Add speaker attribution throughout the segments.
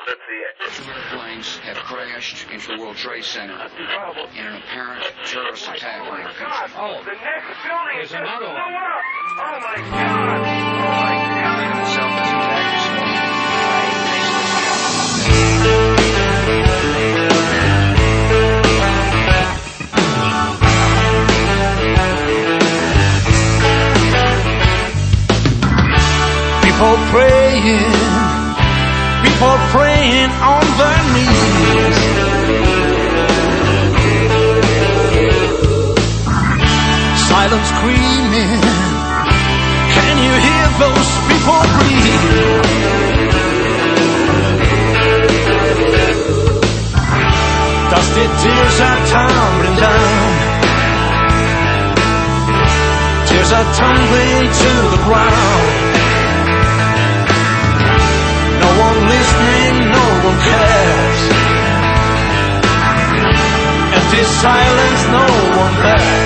Speaker 1: Let's see it.
Speaker 2: Two airplanes have crashed into the World Trade Center in an apparent terrorist attack on our country.
Speaker 1: Oh, the next building
Speaker 3: There's another one.
Speaker 1: Oh, my God. Oh, my God.
Speaker 2: Itself is attacked this morning
Speaker 4: People praying on their knees. Silent screaming. Can you hear those people breathe? Dusty tears are tumbling down. Tears are tumbling to the ground. No one listening, no one cares. Empty silence, no one there.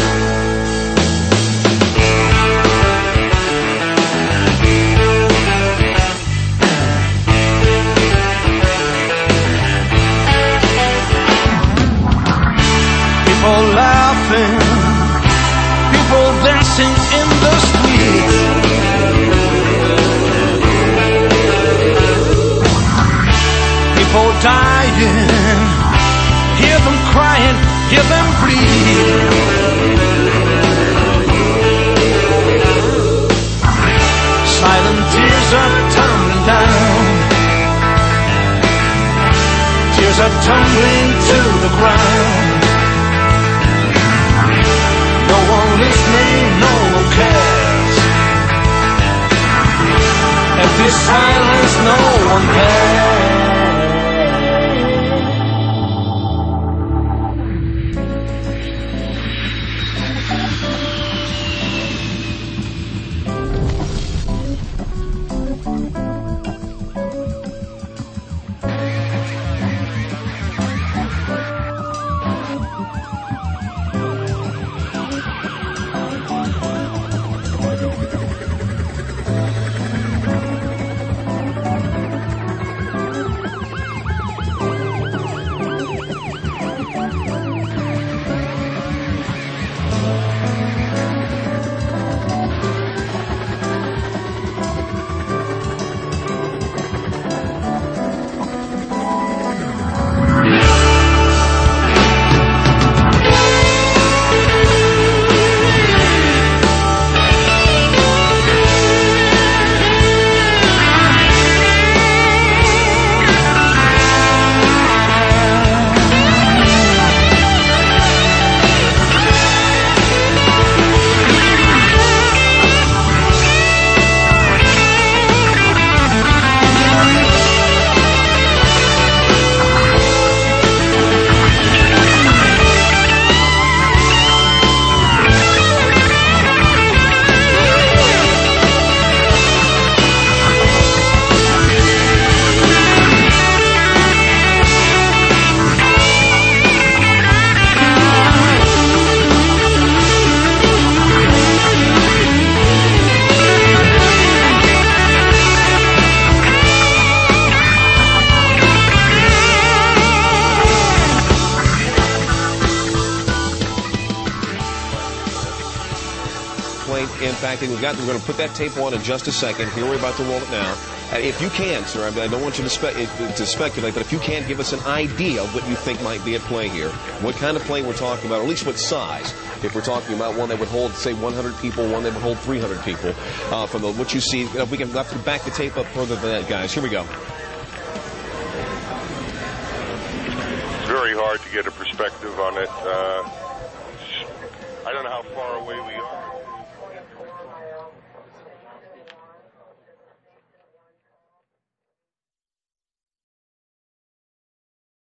Speaker 4: People laughing, people dancing in the streets. People dying, hear them crying, hear them bleed. Silent tears are tumbling down. Tears are tumbling to the ground. No one listening, no one cares. Empty silence, no one there.
Speaker 5: Impacting. We're going to put that tape on in just a second. Here, we're about to roll it now. If you can, sir, I don't want you to speculate, but if you can, give us an idea of what you think might be at play here. What kind of plane we're talking about, or at least what size. If we're talking about one that would hold, say, 100 people, one that would hold 300 people. From what you see, we can have to back the tape up further than that, guys. Here we go.
Speaker 6: It's very hard to get a perspective on it. I don't know how far away we are.